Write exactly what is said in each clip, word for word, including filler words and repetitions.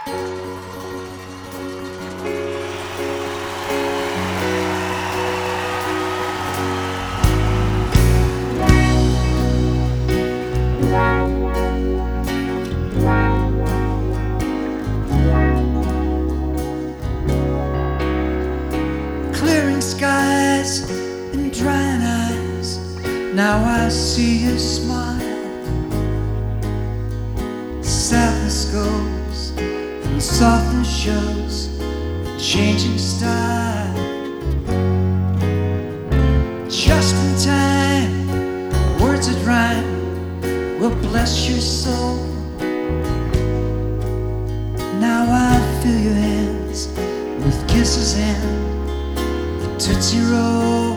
Clearing skies and drying eyes, now I see you smile. Sadness goes and softness shows a changing style. Just in time, words that rhyme will bless your soul. Now I feel your hands with kisses and the Tootsie Roll.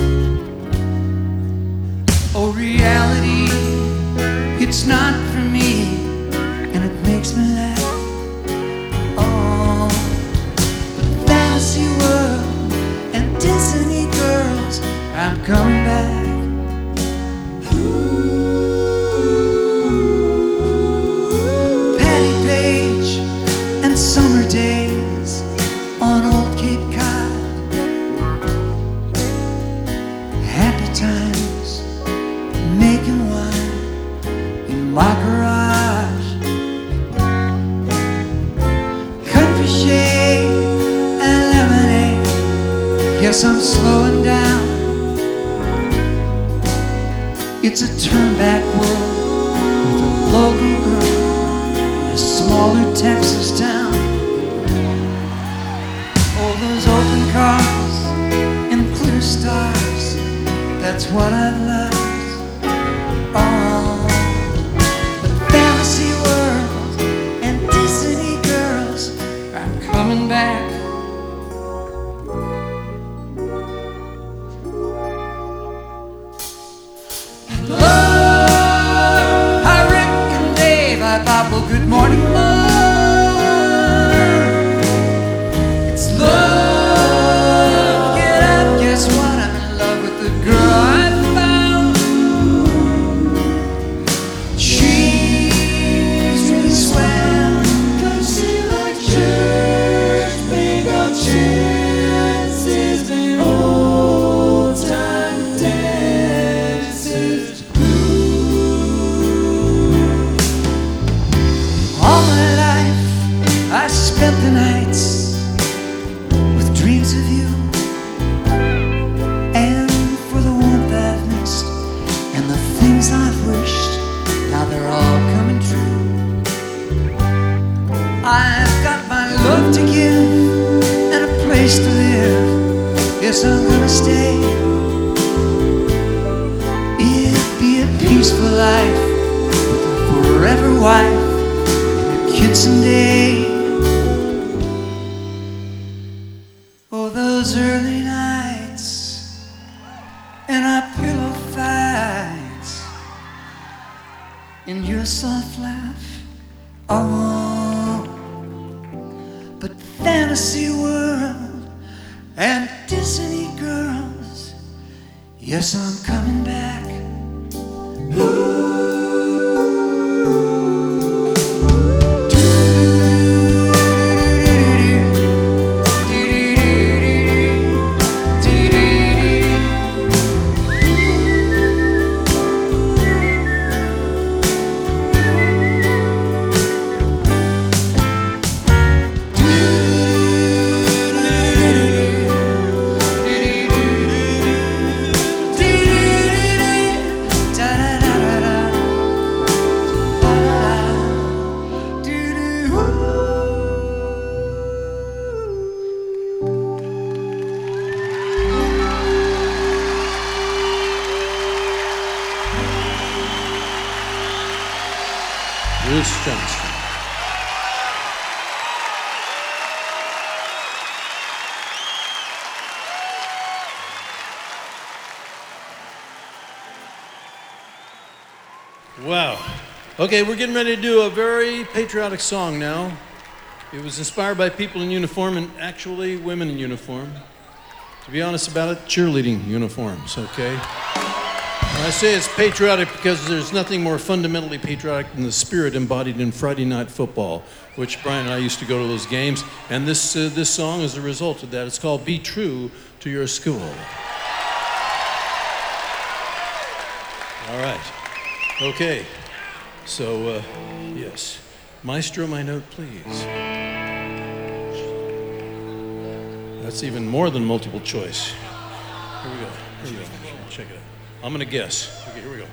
Oh, reality, it's not for me, and it makes me laugh. Oh, but fantasy world and Disney girls, I'm coming back. Patty Page and summer days on old Cape Cod. Happy times making wine in my garage. Country shade and lemonade, yes, I'm slowing down. It's a turn-back world with a local girl in a smaller Texas town. Oh, those open cars and clear stars, that's what I've loved. Oh, but fantasy world and Disney girls, I'm coming back. Love, hi Rick and Dave, hi Papa, good morning, love. It's love, get up, guess what? I'm in love with the girl I found. She's really swell, come see like church, big old chances, old time dances. All my life I spent the nights with dreams of you, and for the warmth I've missed and the things I've wished, now they're all coming true. I've got my love to give and a place to live, yes, I'm gonna stay. It'd be a peaceful life with a forever wife, kids someday. Oh, those early nights and our pillow fights and your soft laugh. Oh, but fantasy world and Disney girls, yes, I'm coming back. Bruce Johnston. Wow. Okay, we're getting ready to do a very patriotic song now. It was inspired by people in uniform and actually women in uniform. To be honest about it, cheerleading uniforms, okay? I say it's patriotic because there's nothing more fundamentally patriotic than the spirit embodied in Friday Night Football, which Brian and I used to go to those games, and this, uh, this song is a result of that. It's called Be True to Your School. All right. Okay. So, uh, yes. Maestro, my note, please. That's even more than multiple choice. Here we go. Here we go. Check it out. I'm going to guess. Okay, here we go.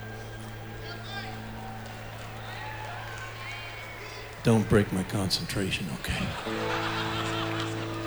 Don't break my concentration, okay?